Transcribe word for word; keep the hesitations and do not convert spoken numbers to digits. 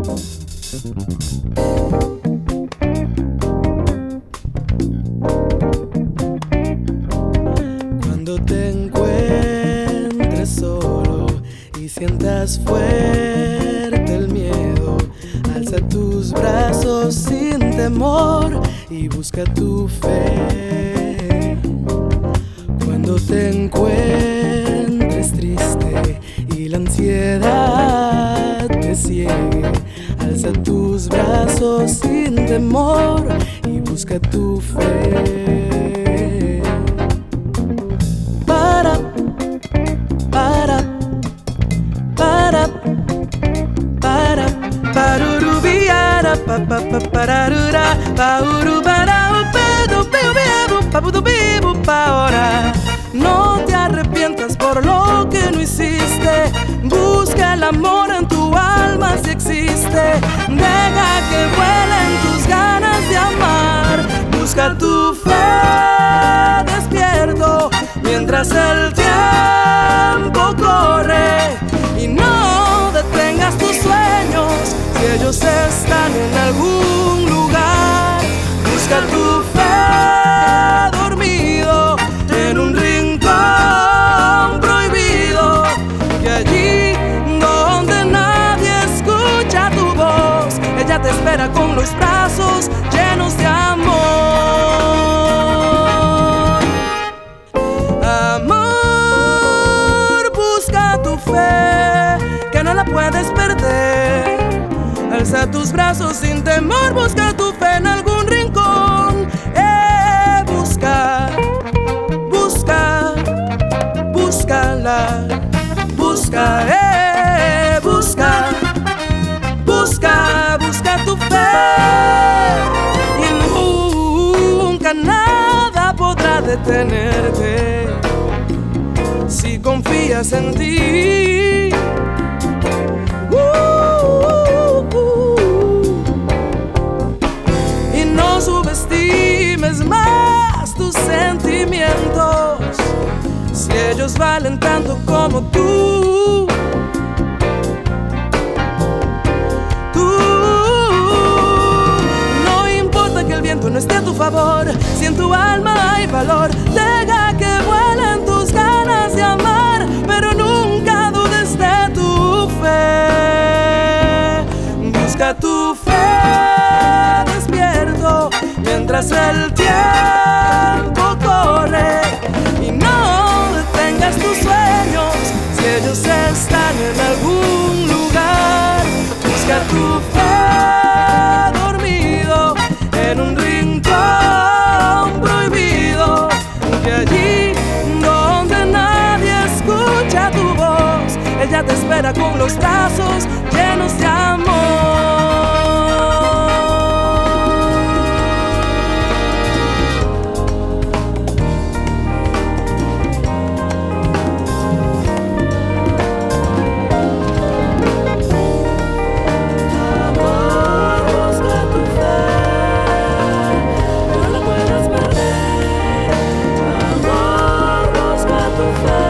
Cuando te encuentres solo y sientas fuerte el miedo, alza tus brazos sin temor y busca tu fe. Cuando te encuentres triste y la ansiedad te ciegue, alza tus brazos sin temor y busca tu fe. Para, para, para, para, parurubiara, pa pa pa pararura, paurubara, pedo, pedo, papudo, bibu, pa ahora. No te arrepientas por lo que no hiciste. Busca el amor en tu alma si existe. Deja que vuelen tus ganas de amar. Busca tu fe despierto mientras el tiempo corre. Y no detengas tus sueños si ellos están en algún lugar. Busca tu fe dormido en un rincón prohibido, que allí donde nadie escucha tu voz, ella te espera con los brazos llenos de amor. Amor, busca tu fe, que no la puedes perder. Alza tus brazos sin temor, busca tu fe en algún rincón. Eh, busca, busca, búscala, busca, eh, busca, busca, busca tu fe. Y nunca nada podrá detenerte si confías en ti. Uh, uh, uh. Y no subestimes más tus sentimientos, si ellos valen tanto como tú. Tú, no importa que el viento no esté a tu favor, si en tu alma hay valor, deja que vuelen tus ganas de amar, pero nunca dudes de tu fe. Busca tu fe despierto mientras el tiempo corre. Y no detengas tus sueños si ellos están en algún lugar. Busca tu fe dormido en un rincón prohibido, que allí donde nadie escucha tu voz, ella te espera con los brazos llenos de amor. Busca tu fe.